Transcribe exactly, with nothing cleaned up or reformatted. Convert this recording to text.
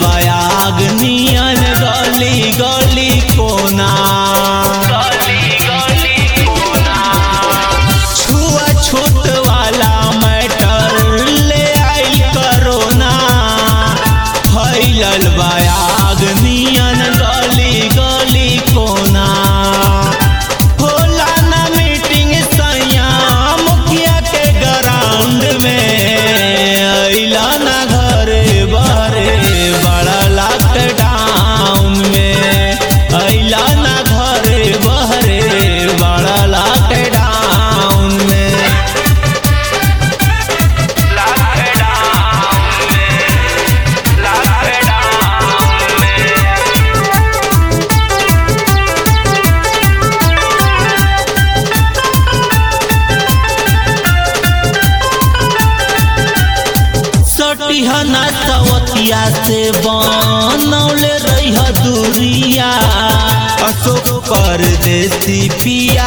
बयाग नियन गली गली कोना छुआ छूत वाला मैटर ले आई करोना फैलल बयाग नियन गली गली कोना होला ना मीटिंग सैया मुखिया के ग्राउंड में अइला ना घरे बहरे बड़ा लॉकडाउन में अइला ना घरे बहरे बड़ा लॉकडाउन में सटिहना सवतिया से बनौले रही दूरिया अशोक परदेसी पिया